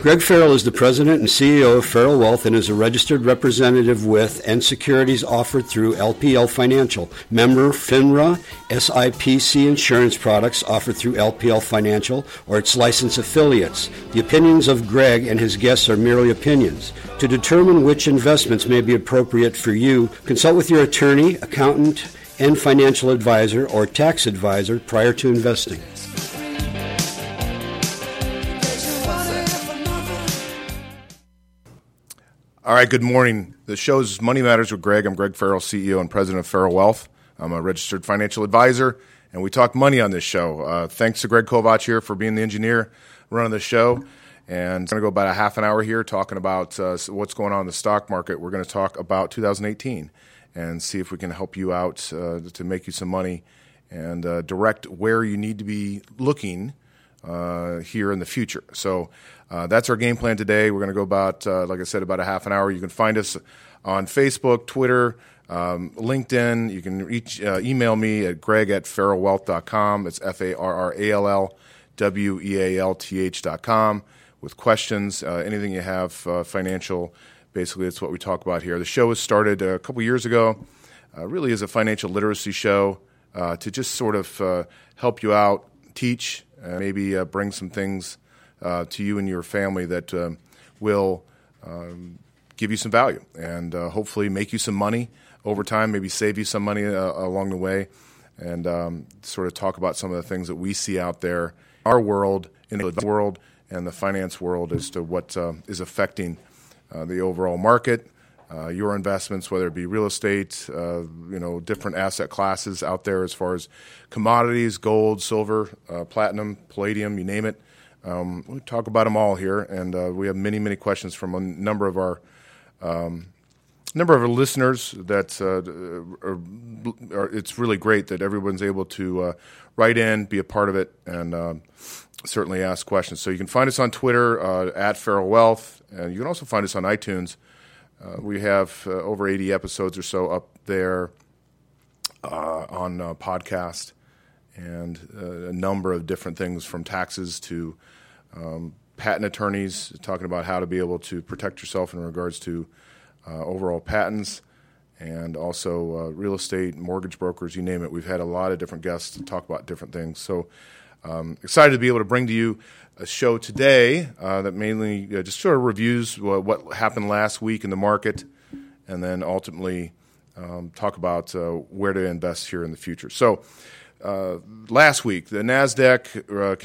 Greg Farrell is the president and CEO of Farrell Wealth and is a registered representative with and securities offered through LPL Financial. Member FINRA, SIPC insurance products offered through LPL Financial or its licensed affiliates. The opinions of Greg and his guests are merely opinions. To determine which investments may be appropriate for you, consult with your attorney, accountant, and financial advisor or tax advisor prior to investing. All right, good morning. The show is Money Matters with Greg. I'm Greg Farrell, CEO and president of Farrell Wealth. I'm a registered financial advisor, and we talk money on this show. Thanks to Greg Kovach here for being the engineer running the show. And it's going to go about a half an hour here talking about what's going on in the stock market. We're going to talk about 2018 and see if we can help you out to make you some money and direct where you need to be looking here in the future. So that's our game plan today. We're going to go about, like I said, about a half an hour. You can find us on Facebook, Twitter, LinkedIn. You can email me at greg@farrellwealth.com. It's FARRALLWEALTH.com with questions, anything you have financial. Basically, that's what we talk about here. The show was started a couple years ago, really as a financial literacy show to just sort of help you out, teach, maybe bring some things to you and your family that will give you some value and hopefully make you some money over time, maybe save you some money along the way, and sort of talk about some of the things that we see out there, our world, in the world, and the finance world as to what is affecting the overall market, your investments, whether it be real estate, different asset classes out there as far as commodities, gold, silver, platinum, palladium, you name it. We talk about them all here, and we have many, many questions from a number of our listeners. That it's really great that everyone's able to write in, be a part of it, and certainly ask questions. So you can find us on Twitter at Farrell Wealth, and you can also find us on iTunes. We have over 80 episodes or so up there on podcast, and a number of different things from taxes to patent attorneys talking about how to be able to protect yourself in regards to overall patents, and also real estate, mortgage brokers, you name it. We've had a lot of different guests to talk about different things. So excited to be able to bring to you a show today that mainly just sort of reviews what happened last week in the market, and then ultimately talk about where to invest here in the future. So last week, the NASDAQ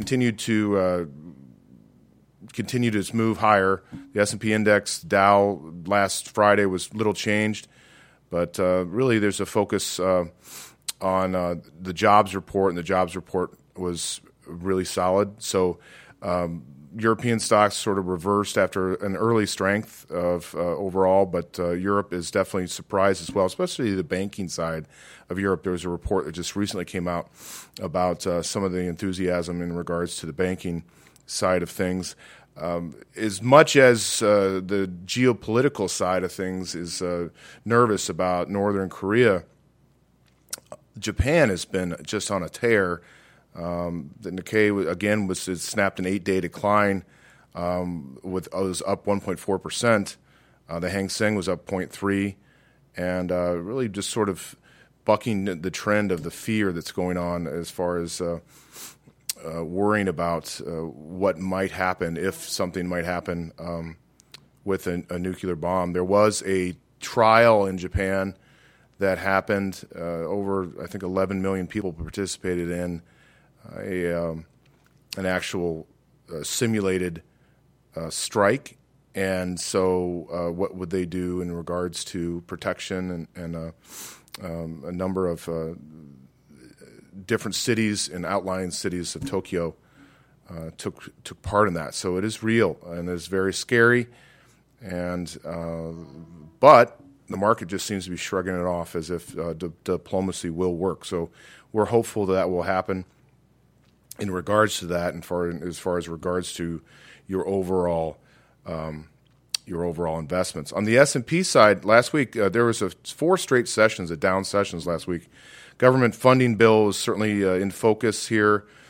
continued its move higher. The S&P index, Dow, last Friday was little changed, but really there's a focus on the jobs report, and the jobs report was really solid. So European stocks sort of reversed after an early strength of overall, but Europe is definitely surprised as well, especially the banking side of Europe. There was a report that just recently came out about some of the enthusiasm in regards to the banking side of things. As much as the geopolitical side of things is nervous about Northern Korea, Japan has been just on a tear. The Nikkei, again, snapped an 8-day decline, was up 1.4%. The Hang Seng was up 0.3%, and really just sort of bucking the trend of the fear that's going on as far as worrying about what might happen if something might happen with a nuclear bomb. There was a trial in Japan that happened. Over, I think, 11 million people participated in an actual simulated strike. And so what would they do in regards to protection, and a number of different cities and outlying cities of Tokyo took part in that. So it is real, and it's very scary. And but the market just seems to be shrugging it off as if diplomacy will work. So we're hopeful that will happen in regards to that, and as far as regards to your overall investments. On the S&P side, last week there was 4 straight sessions, down sessions last week. Government funding bill was certainly in focus here.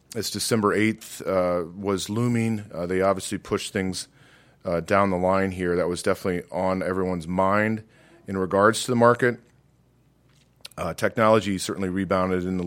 as December 8th was looming, they obviously pushed things down the line here. That was definitely on everyone's mind in regards to the market. Technology certainly rebounded in the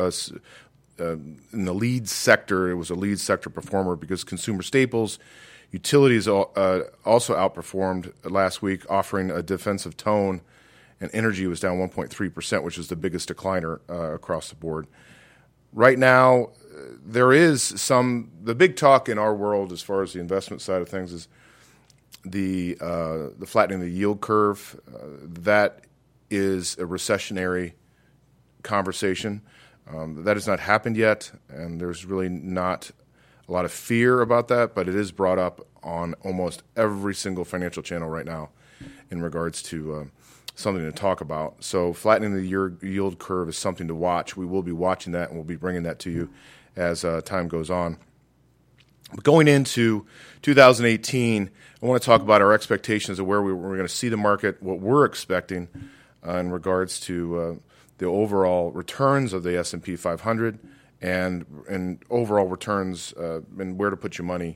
lead sector. It was a lead sector performer because consumer staples, utilities also outperformed last week, offering a defensive tone, and energy was down 1.3%, which is the biggest decliner across the board. Right now, there is the big talk in our world as far as the investment side of things is the flattening of the yield curve. That is a recessionary conversation. That has not happened yet, and there's really not a lot of fear about that, but it is brought up on almost every single financial channel right now in regards to something to talk about. So flattening the yield curve is something to watch. We will be watching that, and we'll be bringing that to you as time goes on. But going into 2018, I want to talk about our expectations of where we're going to see the market, what we're expecting in regards to the overall returns of the S&P 500 and overall returns and where to put your money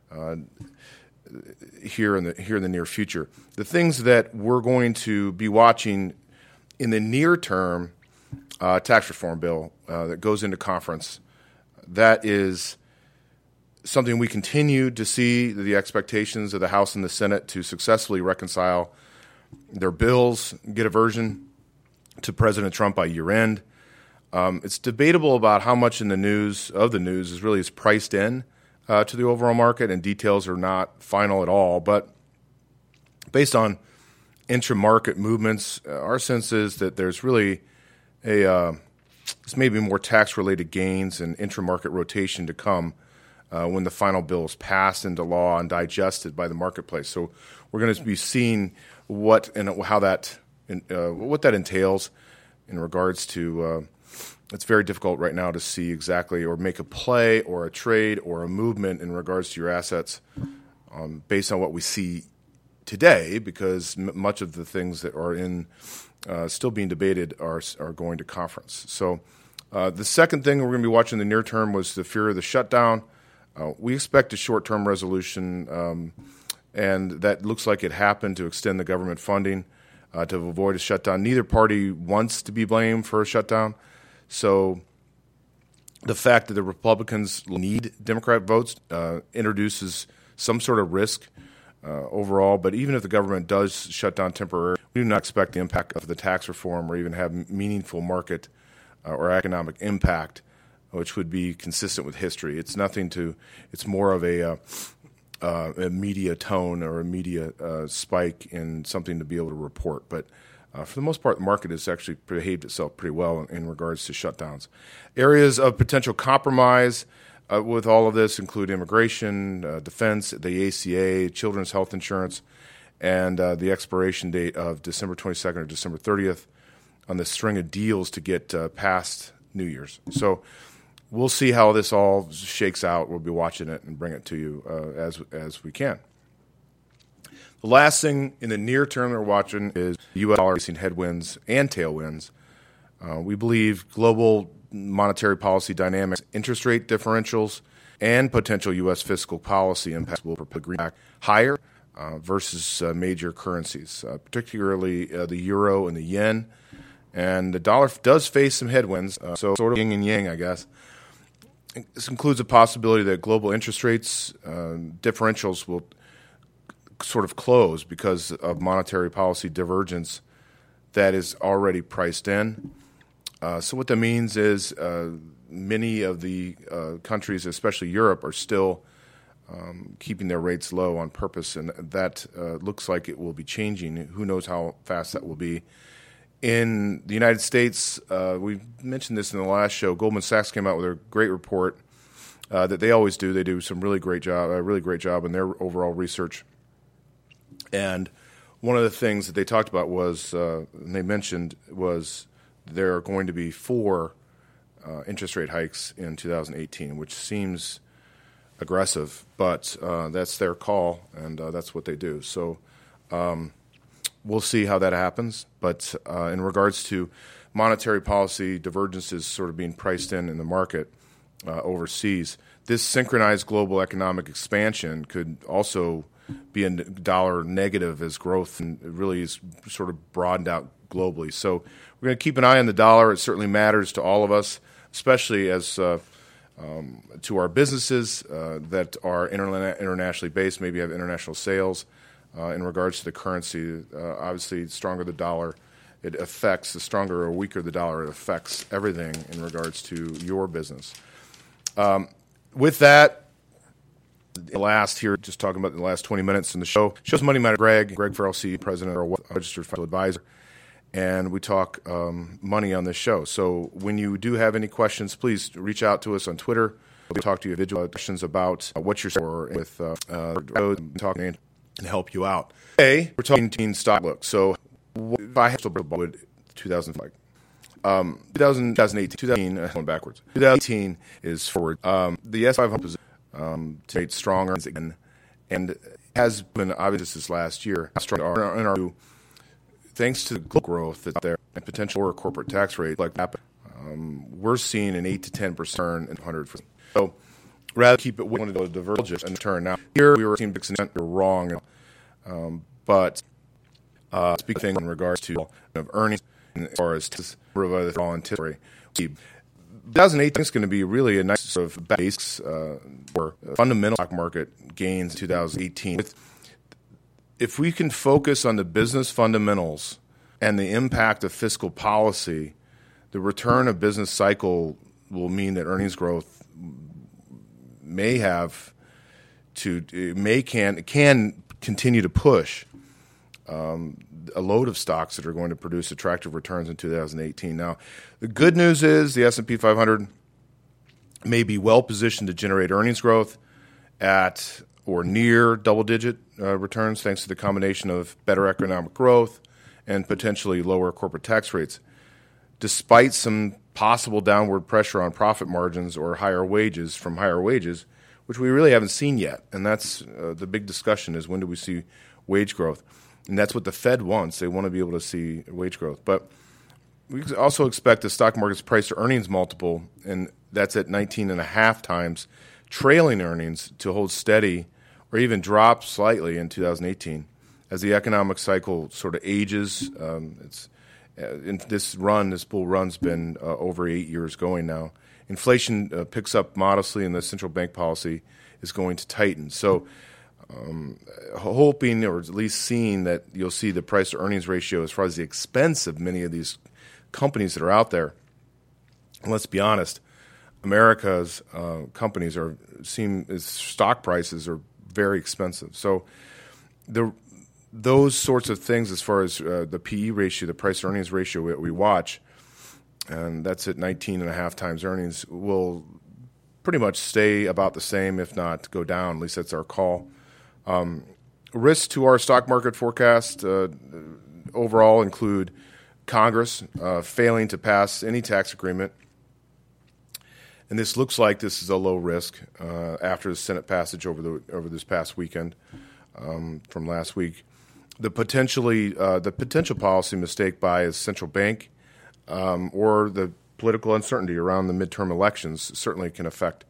here in the near future. The things that we're going to be watching in the near term, tax reform bill that goes into conference. That is something we continue to see the expectations of the House and the Senate to successfully reconcile their bills, get a version to President Trump by year end. It's debatable about how much in the news is really priced in to the overall market, and details are not final at all. But based on intra-market movements, our sense is that there's really this may be more tax-related gains and intra-market rotation to come when the final bill is passed into law and digested by the marketplace. So we're going to be seeing what that entails in regards to. It's very difficult right now to see exactly or make a play or a trade or a movement in regards to your assets based on what we see today, because much of the things that are still being debated are going to conference. So the second thing we're going to be watching in the near term was the fear of the shutdown. We expect a short-term resolution, and that looks like it happened to extend the government funding to avoid a shutdown. Neither party wants to be blamed for a shutdown. So the fact that the Republicans need Democrat votes introduces some sort of risk overall. But even if the government does shut down temporarily, we do not expect the impact of the tax reform or even have meaningful market or economic impact, which would be consistent with history. It's more of a media tone or a media spike in something to be able to report. But for the most part, the market has actually behaved itself pretty well in regards to shutdowns. Areas of potential compromise with all of this include immigration, defense, the ACA, children's health insurance, and the expiration date of December 22nd or December 30th on the string of deals to get past New Year's. So we'll see how this all shakes out. We'll be watching it and bring it to you as we can. The last thing in the near term that we're watching is the U.S. dollar facing headwinds and tailwinds. We believe global monetary policy dynamics, interest rate differentials, and potential U.S. fiscal policy impacts will propel greenback higher versus major currencies, particularly the euro and the yen. And the dollar does face some headwinds, so sort of yin and yang, I guess. This includes a possibility that global interest rates differentials will sort of close because of monetary policy divergence that is already priced in. So what that means is many of the countries, especially Europe, are still keeping their rates low on purpose, and that looks like it will be changing. Who knows how fast that will be. In the United States, we mentioned this in the last show, Goldman Sachs came out with a great report that they always do. They do some really great job in their overall research. And one of the things that they talked about was, and they mentioned, was there are going to be 4 interest rate hikes in 2018, which seems aggressive, but that's their call, and that's what they do. So we'll see how that happens. But in regards to monetary policy divergences sort of being priced in the market, overseas. This synchronized global economic expansion could also be a dollar negative as growth and really is sort of broadened out globally. So we're going to keep an eye on the dollar. It certainly matters to all of us, especially as to our businesses that are internationally based, maybe have international sales in regards to the currency. Obviously, the stronger the dollar, it affects, the stronger or weaker the dollar, it affects everything in regards to your business. With that, last here, just talking about the last 20 minutes in the show's Money Matter. Greg Farrell, CEO, President, or Registered Financial Advisor, and we talk money on this show. So when you do have any questions, please reach out to us on Twitter. We'll talk to you individual questions about what you're saying with talking and help you out. Today, we're talking teen stock look. So if I have to would 2005. 2018, going backwards. 2018 is forward. The S500 is to make stronger again, and has been obvious this last year. In our view, thanks to the growth that's there and potential lower corporate tax rate like that, we're seeing an 8 to 10% turn in 100. So rather keep it one of those divergence and turn. Now here we were seeing 6% wrong, but speaking in regards to earnings as far as overall anticipatory. 2018 is going to be really a nice sort of base for fundamental stock market gains in 2018. If we can focus on the business fundamentals and the impact of fiscal policy, the return of business cycle will mean that earnings growth can continue to push a load of stocks that are going to produce attractive returns in 2018. Now, the good news is the S&P 500 may be well positioned to generate earnings growth at or near double-digit returns thanks to the combination of better economic growth and potentially lower corporate tax rates, despite some possible downward pressure on profit margins or higher wages, which we really haven't seen yet. And that's the big discussion is when do we see wage growth? And that's what the Fed wants. They want to be able to see wage growth. But we also expect the stock market's price to earnings multiple, and that's at 19.5 times, trailing earnings to hold steady or even drop slightly in 2018 as the economic cycle sort of ages. This bull run's been over 8 years going now. Inflation picks up modestly, and the central bank policy is going to tighten. So hoping or at least seeing that you'll see the price to earnings ratio as far as the expense of many of these companies that are out there. And let's be honest, America's companies stock prices are very expensive. So those sorts of things as far as the PE ratio, the price to earnings ratio that we watch, and that's at 19.5 times earnings, will pretty much stay about the same, if not go down. At least that's our call. Risks to our stock market forecast overall include Congress failing to pass any tax agreement. And this looks like this is a low risk after the Senate passage over this past weekend from last week. The potential policy mistake by a central bank or the political uncertainty around the midterm elections certainly can affect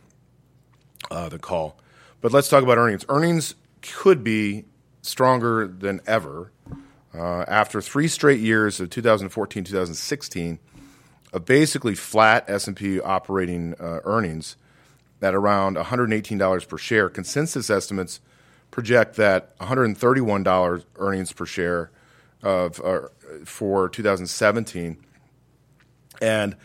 the call. But let's talk about earnings. Earnings could be stronger than ever after 3 straight years of 2014, 2016, of basically flat S&P operating earnings at around $118 per share. Consensus estimates project that $131 earnings per share for 2017 and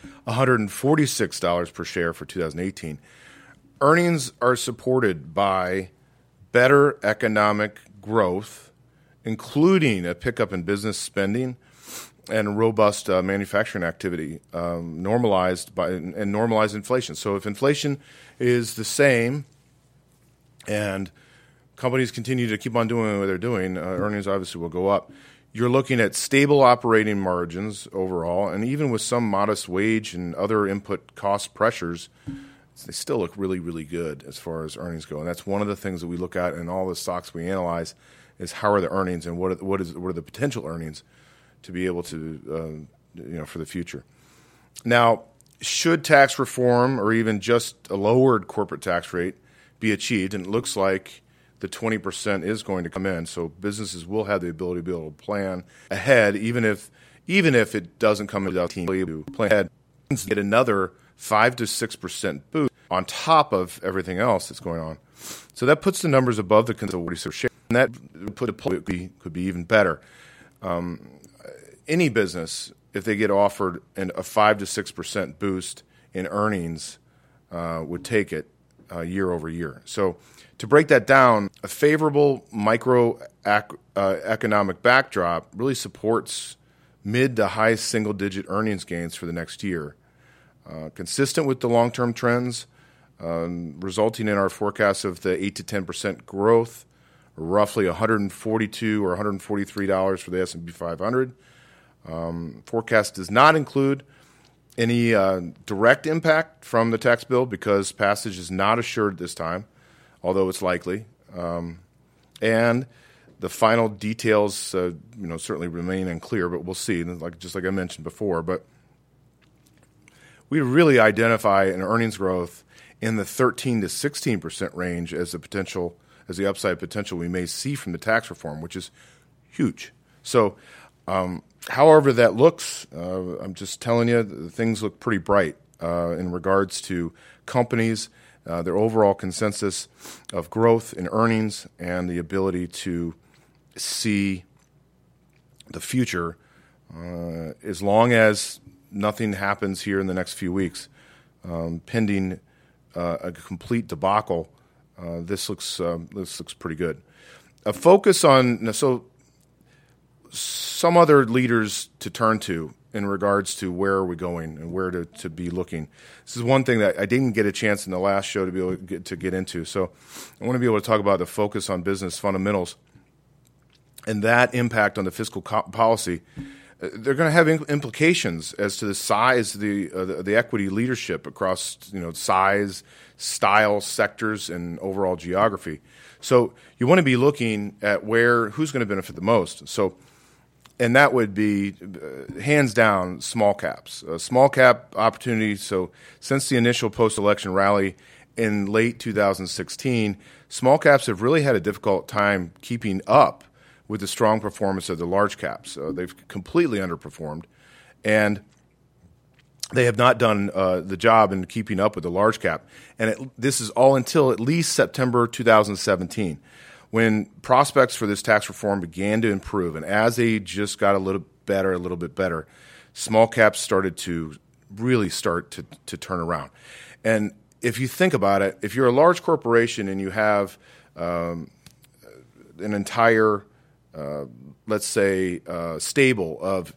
$146 per share for 2018. Earnings are supported by better economic growth, including a pickup in business spending and robust manufacturing activity, normalized inflation. So if inflation is the same and companies continue to keep on doing what they're doing, earnings obviously will go up. You're looking at stable operating margins overall, and even with some modest wage and other input cost pressures, they still look really, really good as far as earnings go. And that's one of the things that we look at in all the stocks we analyze is how are the earnings and what are the potential earnings to be able to, for the future. Now, should tax reform or even just a lowered corporate tax rate be achieved, and it looks like the 20% is going to come in, so businesses will have the ability to be able to plan ahead, even if it doesn't come in to plan ahead, get another 5 to 6% boost on top of everything else that's going on. So that puts the numbers above the consensus share, and that could be even better. Any business, if they get offered a 5 to 6% boost in earnings, would take it year over year. So to break that down, a favorable economic backdrop really supports mid to high single-digit earnings gains for the next year, consistent with the long-term trends, resulting in our forecast of the 8 to 10% growth, roughly $142 or $143 for the S&P 500. Forecast does not include any direct impact from the tax bill because passage is not assured this time, although it's likely. And the final details, certainly remain unclear, but we'll see. Just like I mentioned before, but we really identify an earnings growth in the 13 to 16% range as the upside potential we may see from the tax reform, which is huge. So, however that looks, I'm just telling you, things look pretty bright in regards to companies, their overall consensus of growth in earnings, and the ability to see the future as long as nothing happens here in the next few weeks, pending a complete debacle. This looks pretty good. A focus on some other leaders to turn to in regards to where are we going and where to be looking. This is one thing that I didn't get a chance in the last show to be able to get into. So I want to be able to talk about the focus on business fundamentals and that impact on the fiscal policy. They're going to have implications as to the size of the equity leadership across size, style, sectors, and overall geography. So you want to be looking at who's going to benefit the most. So, and that would be hands down small caps, small cap opportunities. So since the initial post-election rally in late 2016, small caps have really had a difficult time keeping up with the strong performance of the large caps. They've completely underperformed, and they have not done the job in keeping up with the large cap. And this is all until at least September 2017, when prospects for this tax reform began to improve. And as they just got a little bit better, small caps started to really start to turn around. And if you think about it, if you're a large corporation and you have an entire let's say, stable of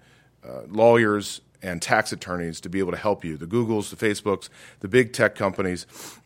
lawyers and tax attorneys to be able to help you. The Googles, the Facebooks, the big tech companies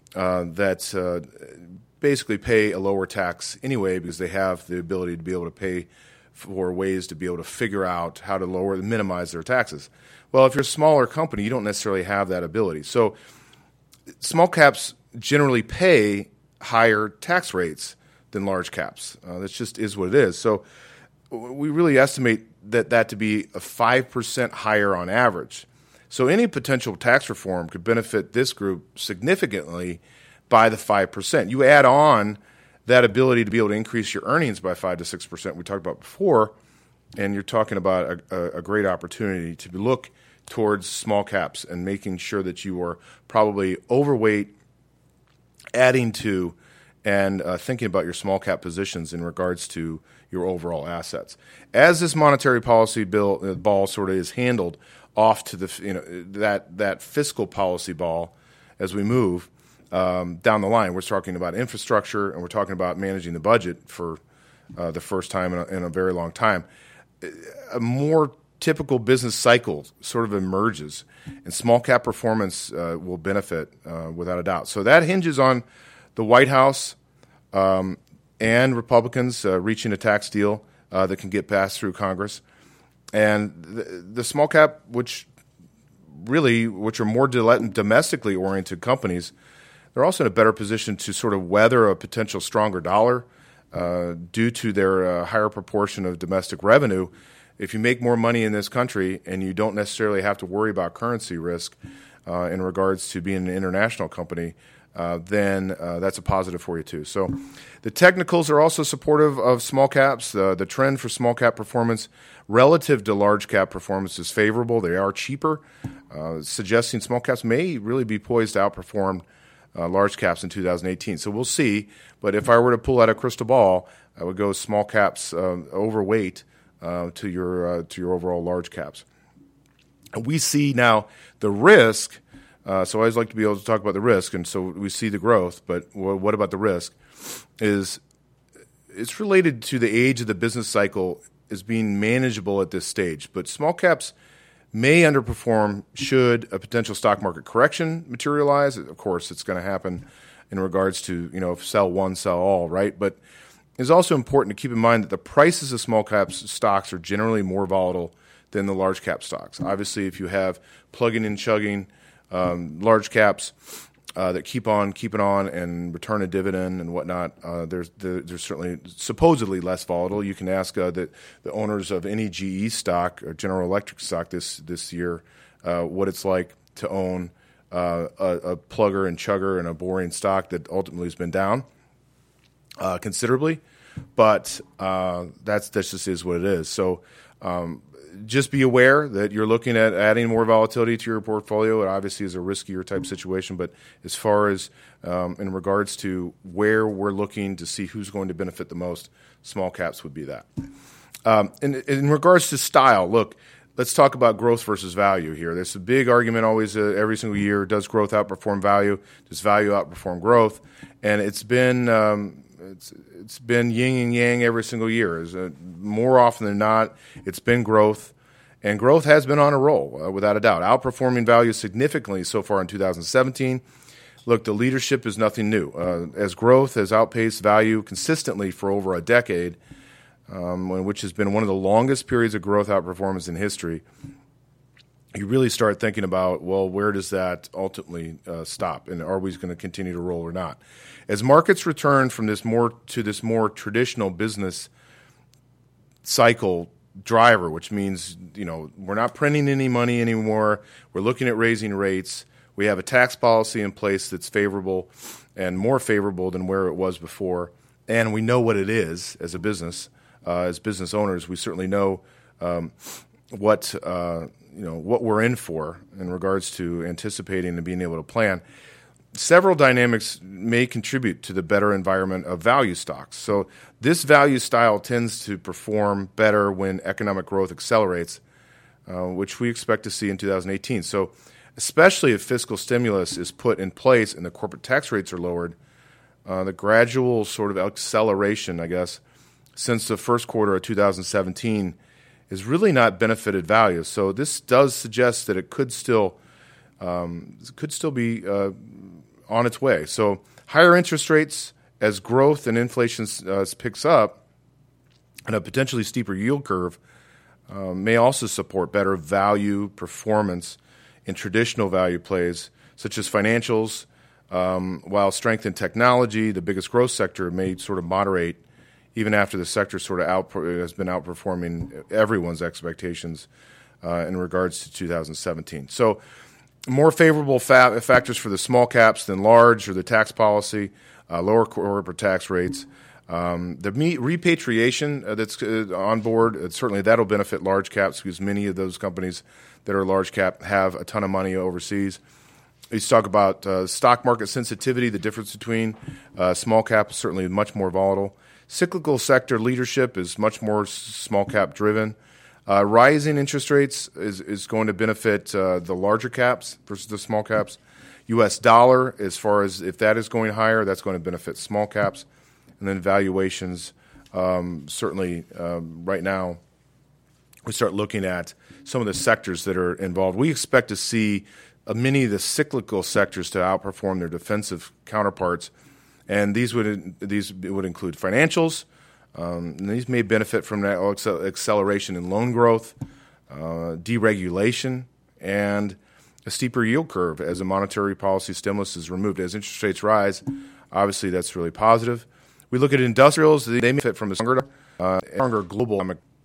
that basically pay a lower tax anyway because they have the ability to be able to pay for ways to be able to figure out how to minimize their taxes. Well, if you're a smaller company, you don't necessarily have that ability. So small caps generally pay higher tax rates than large caps. That just is what it is. So we really estimate that to be a 5% higher on average. So any potential tax reform could benefit this group significantly by the 5%. You add on that ability to be able to increase your earnings by 5 to 6% we talked about before, and you're talking about a great opportunity to look towards small caps and making sure that you are probably overweight, adding to and thinking about your small cap positions in regards to your overall assets. As this monetary policy ball sort of is handled off to that fiscal policy ball as we move down the line, we're talking about infrastructure and we're talking about managing the budget for the first time in a very long time. A more typical business cycle sort of emerges, and small cap performance will benefit without a doubt. So that hinges on the White House and Republicans reaching a tax deal that can get passed through Congress. And the small cap, which are more domestically oriented companies, they're also in a better position to sort of weather a potential stronger dollar due to their higher proportion of domestic revenue if you make more money in this country and you don't necessarily have to worry about currency risk in regards to being an international company, then that's a positive for you too. So the technicals are also supportive of small caps. The trend for small cap performance relative to large cap performance is favorable. They are cheaper, suggesting small caps may really be poised to outperform large caps in 2018. So we'll see. But if I were to pull out a crystal ball, I would go small caps overweight to your overall large caps. And we see now the risk. So I always like to be able to talk about the risk, and so we see the growth. But what about the risk? It's related to the age of the business cycle as being manageable at this stage. But small caps may underperform should a potential stock market correction materialize. Of course, it's going to happen in regards to, if sell one, sell all, right? But it's also important to keep in mind that the prices of small cap stocks are generally more volatile than the large cap stocks. Obviously, if you have plugging and chugging large caps that keep on keeping on and return a dividend and whatnot, there's certainly supposedly less volatile. You can ask the owners of any GE stock or General Electric stock this year what it's like to own a plugger and chugger and a boring stock that ultimately has been down considerably. But that just is what it is. So just be aware that you're looking at adding more volatility to your portfolio. It obviously is a riskier type situation, but as far as in regards to where we're looking to see who's going to benefit the most, small caps would be that. In regards to style, look, let's talk about growth versus value here. There's a big argument always every single year. Does growth outperform value? Does value outperform growth? And it's been yin and yang every single year. More often than not, it's been growth, and growth has been on a roll, without a doubt, outperforming value significantly so far in 2017. Look, the leadership is nothing new. As growth has outpaced value consistently for over a decade, which has been one of the longest periods of growth outperformance in history, you really start thinking about, well, where does that ultimately stop, and are we going to continue to roll or not? As markets return from this more traditional business cycle driver, which means we're not printing any money anymore, we're looking at raising rates, we have a tax policy in place that's favorable and more favorable than where it was before, and we know what it is as a business. As business owners, we certainly know what we're in for in regards to anticipating and being able to plan. Several dynamics may contribute to the better environment of value stocks. So this value style tends to perform better when economic growth accelerates, which we expect to see in 2018. So especially if fiscal stimulus is put in place and the corporate tax rates are lowered, the gradual sort of acceleration, I guess, since the first quarter of 2017 has really not benefited value. So this does suggest that it could still be on its way. So higher interest rates as growth and inflation picks up, and a potentially steeper yield curve may also support better value performance in traditional value plays such as financials, while strength in technology, the biggest growth sector, may sort of moderate even after the sector sort of has been outperforming everyone's expectations in regards to 2017. So more favorable factors for the small caps than large, or the tax policy, lower corporate tax rates. The repatriation that's on board, certainly that'll benefit large caps because many of those companies that are large cap have a ton of money overseas. You talk about stock market sensitivity, the difference between small cap is certainly much more volatile. Cyclical sector leadership is much more small cap driven. Rising interest rates is going to benefit the larger caps versus the small caps. U.S. dollar, as far as if that is going higher, that's going to benefit small caps. And then valuations, certainly right now, we start looking at some of the sectors that are involved. We expect to see many of the cyclical sectors to outperform their defensive counterparts. And these would include financials. And these may benefit from that acceleration in loan growth, deregulation, and a steeper yield curve as a monetary policy stimulus is removed. As interest rates rise, obviously that's really positive. We look at industrials; they may benefit from a stronger global economic.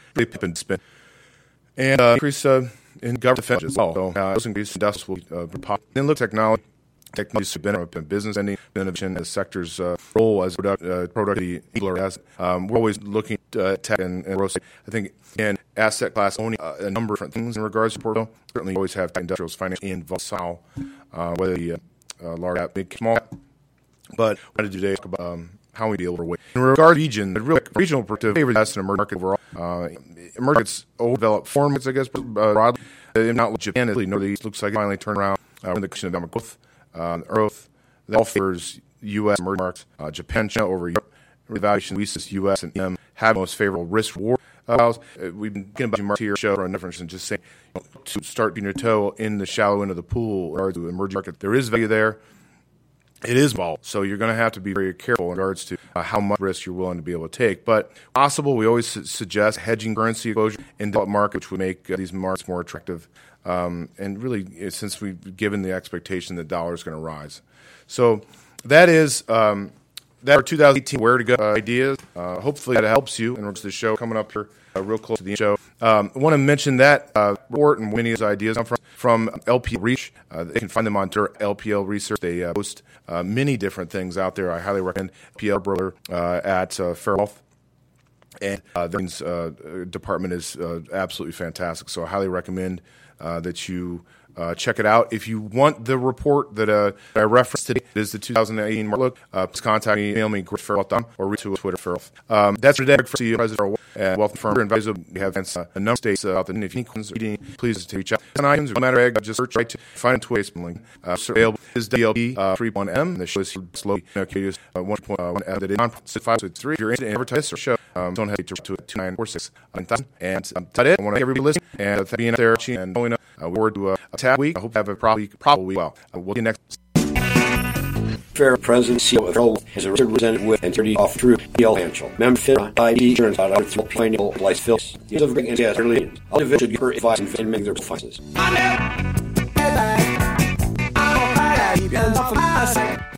really pip and spin. And increase in government defense as well. So those increase industrial will pop. Then look, technology have been up in business and innovation as sectors' role as productivity enabler. We're always looking at tech and growth. I think, again, asset class owning a number of different things in regards to portfolio. Certainly, you always have industrials, finance, and volatile, whether the large cap, big, small cap. But what I do today is talk about how we deal overweight. In regard to region, the real regional perspective favors that's an emerging market overall. Emerging markets, overdeveloped foreign markets, I guess, broadly. Not Japan, Italy, Northeast looks like it finally turned around in the question of economic growth. Earth, that all favors U.S. emerging markets. Japan, China over Europe. Evaluation, we see U.S. and EM have most favorable risk reward. We've been getting about market here, show for a difference, and just saying to start being your toe in the shallow end of the pool in regards to emerging market. There is value there. It is volatile, so you're going to have to be very careful in regards to how much risk you're willing to be able to take. But possible, we always suggest hedging currency exposure in developed markets, which would make these markets more attractive. And really, since we've given the expectation that the dollar is going to rise. So that is that our 2018 where to go ideas. Hopefully that helps you in regards to the show coming up here real close to the show. I want to mention that report and many of those ideas come from LPL Research. They can find them on LPL Research. They post many different things out there. I highly recommend LPL Broker at Fair Wealth. And the department is absolutely fantastic. So I highly recommend that you check it out. If you want the report that I referenced today, it is the 2018 market look. Please contact me, email me, Fairwealth.com, or reach to Twitter, Fairwealth. That's for today. For you, President of Wealth Firm Advisor. We have a number of states out there. If you need reading, please reach out. And items, no matter just search right to find a Twitter link. Available is DLP 3.1M. The show is slowly 1.1 that is on 563. If you're interested in advertising or show, don't hesitate to reach to 2946. And that's it. I want to thank everybody listening and thank being out there and going forward to a tap week. I hope you have a probably well. We'll see you next. Fair President CEO of Fairwealth is a represented with and security offered through PL Financial. Member FINRA, ID insurance out through financial life fills. Use of great and early. All individuals should be advised and make their finances.